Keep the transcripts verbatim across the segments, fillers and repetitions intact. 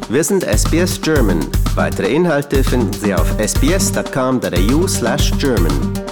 Wir sind S B S German. Weitere Inhalte finden Sie auf s b s dot com dot a u slash German.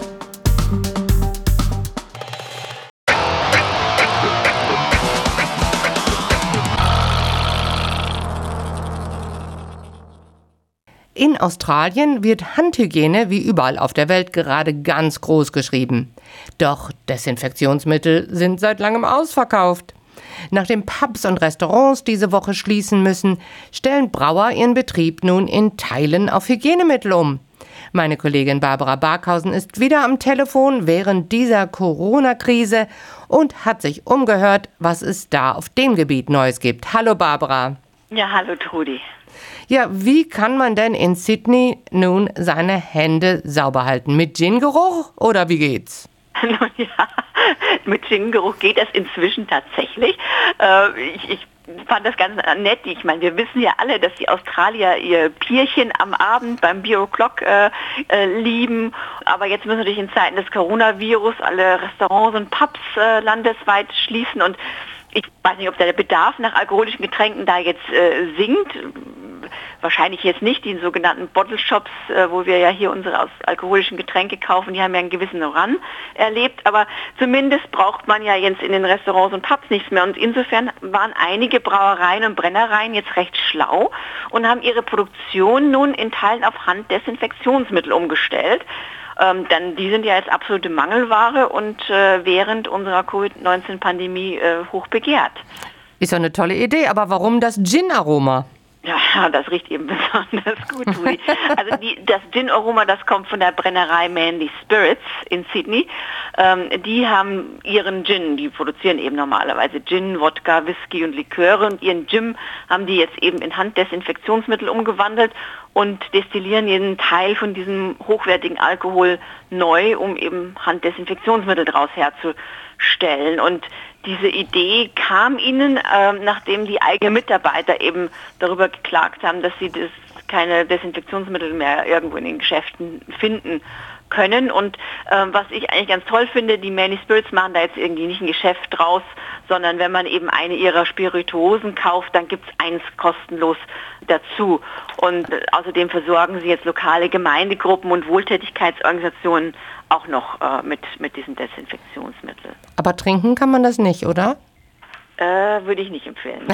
In Australien wird Handhygiene wie überall auf der Welt gerade ganz groß geschrieben. Doch Desinfektionsmittel sind seit langem ausverkauft. Nachdem Pubs und Restaurants diese Woche schließen müssen, stellen Brauer ihren Betrieb nun in Teilen auf Hygienemittel um. Meine Kollegin Barbara Barkhausen ist wieder am Telefon während dieser Corona-Krise und hat sich umgehört, was es da auf dem Gebiet Neues gibt. Hallo Barbara. Ja, hallo Trudi. Ja, wie kann man denn in Sydney nun seine Hände sauber halten? Mit Gin-Geruch oder wie geht's? Nun ja, mit Gin-Geruch geht das inzwischen tatsächlich. Äh, ich, ich fand das ganz nett. Ich meine, wir wissen ja alle, dass die Australier ihr Bierchen am Abend beim Beer O'Clock äh, äh, lieben. Aber jetzt müssen natürlich in Zeiten des Coronavirus alle Restaurants und Pubs äh, landesweit schließen. Und ich weiß nicht, ob der Bedarf nach alkoholischen Getränken da jetzt äh, sinkt. Wahrscheinlich jetzt nicht, die sogenannten Bottle Shops, äh, wo wir ja hier unsere aus alkoholischen Getränke kaufen, die haben ja einen gewissen Run erlebt, aber zumindest braucht man ja jetzt in den Restaurants und Pubs nichts mehr und insofern waren einige Brauereien und Brennereien jetzt recht schlau und haben ihre Produktion nun in Teilen auf Handdesinfektionsmittel umgestellt. Ähm, dann, die sind ja jetzt absolute Mangelware und äh, während unserer Covid neunzehn Pandemie äh, hoch begehrt. Ist ja eine tolle Idee, aber warum das Gin-Aroma? Ja, das riecht eben besonders gut, Rudi. Also die, das Gin-Aroma, das kommt von der Brennerei Manly Spirits in Sydney. Ähm, die haben ihren Gin, die produzieren eben normalerweise Gin, Wodka, Whisky und Liköre und ihren Gin haben die jetzt eben in Handdesinfektionsmittel umgewandelt und destillieren jeden Teil von diesem hochwertigen Alkohol neu, um eben Handdesinfektionsmittel daraus herzustellen. Und diese Idee kam ihnen, äh, nachdem die eigenen Mitarbeiter eben darüber geklagt haben, dass sie das, keine Desinfektionsmittel mehr irgendwo in den Geschäften finden können. Und äh, was ich eigentlich ganz toll finde, die Manly Spirits machen da jetzt irgendwie nicht ein Geschäft draus, sondern wenn man eben eine ihrer Spirituosen kauft, dann gibt es eins kostenlos dazu. Und äh, außerdem versorgen sie jetzt lokale Gemeindegruppen und Wohltätigkeitsorganisationen auch noch äh, mit, mit diesen Desinfektionsmitteln. Aber trinken kann man das nicht, oder? Äh, würde ich nicht empfehlen.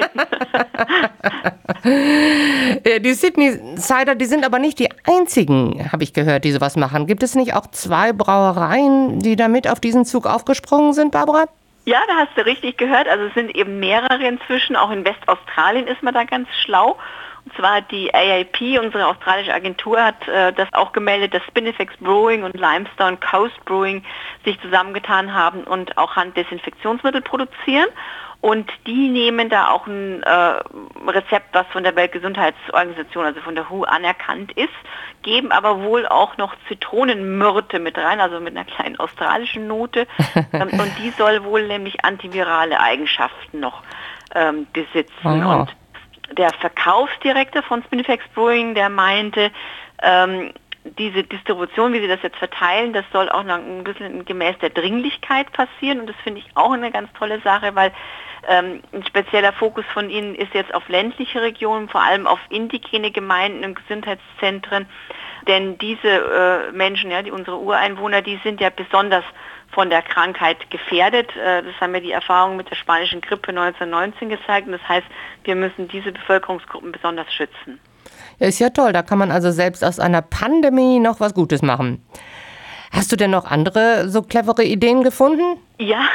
Die Sydney Cider, die sind aber nicht die einzigen, habe ich gehört, die sowas machen. Gibt es nicht auch zwei Brauereien, die da mit auf diesen Zug aufgesprungen sind, Barbara? Ja, da hast du richtig gehört. Also es sind eben mehrere inzwischen. Auch in Westaustralien ist man da ganz schlau. Und zwar die A A P, unsere australische Agentur, hat äh, das auch gemeldet, dass Spinifex Brewing und Limestone Coast Brewing sich zusammengetan haben und auch Handdesinfektionsmittel produzieren. Und die nehmen da auch ein äh, Rezept, was von der Weltgesundheitsorganisation, also von der W H O, anerkannt ist, geben aber wohl auch noch Zitronenmyrte mit rein, also mit einer kleinen australischen Note. ähm, und die soll wohl nämlich antivirale Eigenschaften noch ähm, besitzen. Oh. Und der Verkaufsdirektor von Spinifex Brewing, der meinte, ähm, diese Distribution, wie sie das jetzt verteilen, das soll auch noch ein bisschen gemäß der Dringlichkeit passieren und das finde ich auch eine ganz tolle Sache, weil ähm, ein spezieller Fokus von ihnen ist jetzt auf ländliche Regionen, vor allem auf indigene Gemeinden und Gesundheitszentren, denn diese äh, Menschen, ja, die unsere Ureinwohner, die sind ja besonders von der Krankheit gefährdet. Das haben ja die Erfahrungen mit der spanischen Grippe neunzehnhundertneunzehn gezeigt. Und das heißt, wir müssen diese Bevölkerungsgruppen besonders schützen. Ja, ist ja toll. Da kann man also selbst aus einer Pandemie noch was Gutes machen. Hast du denn noch andere so clevere Ideen gefunden? Ja,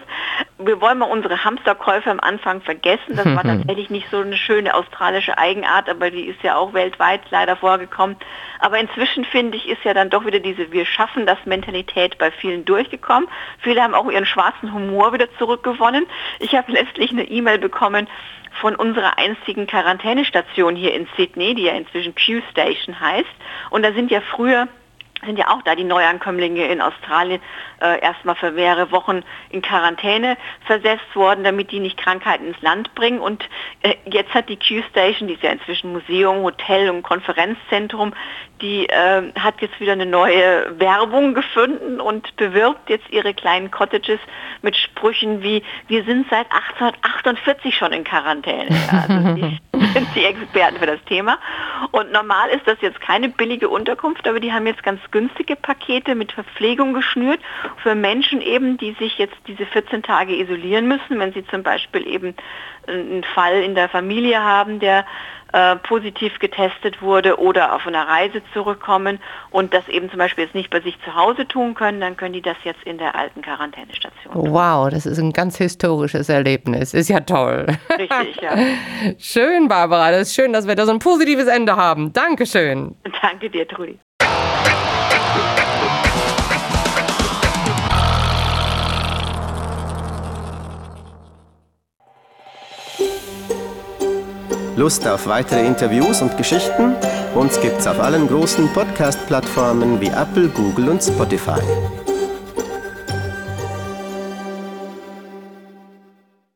wir wollen mal unsere Hamsterkäufe am Anfang vergessen. Das war tatsächlich nicht so eine schöne australische Eigenart, aber die ist ja auch weltweit leider vorgekommen. Aber inzwischen, finde ich, ist ja dann doch wieder diese Wir schaffen das Mentalität bei vielen durchgekommen. Viele haben auch ihren schwarzen Humor wieder zurückgewonnen. Ich habe letztlich eine E-Mail bekommen von unserer einzigen Quarantänestation hier in Sydney, die ja inzwischen Q-Station heißt. Und da sind ja früher sind ja auch da die Neuankömmlinge in Australien äh, erstmal für mehrere Wochen in Quarantäne versetzt worden, damit die nicht Krankheiten ins Land bringen. Und äh, jetzt hat die Q-Station, die ist ja inzwischen Museum, Hotel und Konferenzzentrum, die äh, hat jetzt wieder eine neue Werbung gefunden und bewirbt jetzt ihre kleinen Cottages mit Sprüchen wie: Wir sind seit achtzehnhundertachtundvierzig schon in Quarantäne. Ja, also die sind die Experten für das Thema. Und normal ist das jetzt keine billige Unterkunft, aber die haben jetzt ganz günstige Pakete mit Verpflegung geschnürt für Menschen eben, die sich jetzt diese vierzehn Tage isolieren müssen, wenn sie zum Beispiel eben einen Fall in der Familie haben, der äh, positiv getestet wurde oder auf einer Reise zurückkommen und das eben zum Beispiel jetzt nicht bei sich zu Hause tun können, dann können die das jetzt in der alten Quarantänestation tun. Wow, das ist ein ganz historisches Erlebnis. Ist ja toll. Richtig, ja. Schön, Barbara. Das ist schön, dass wir da so ein positives Ende haben. Dankeschön. Danke dir, Trudi. Lust auf weitere Interviews und Geschichten? Uns gibt's auf allen großen Podcast-Plattformen wie Apple, Google und Spotify.